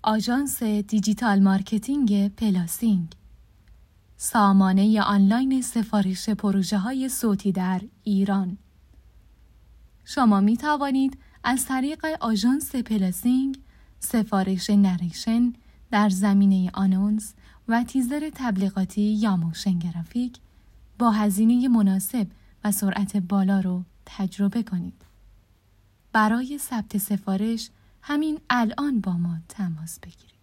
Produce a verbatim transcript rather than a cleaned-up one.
آژانس دیجیتال مارکتینگ پلاسینگ، سامانه آنلاین سفارش پروژه‌های صوتی در ایران. شما می توانید از طریق آژانس پلاسینگ سفارش نریشن در زمینه آنونس و تیزر تبلیغاتی یا موشن گرافیک با هزینه مناسب و سرعت بالا رو تجربه کنید. برای ثبت سفارش همین الان با ما تماس بگیرید.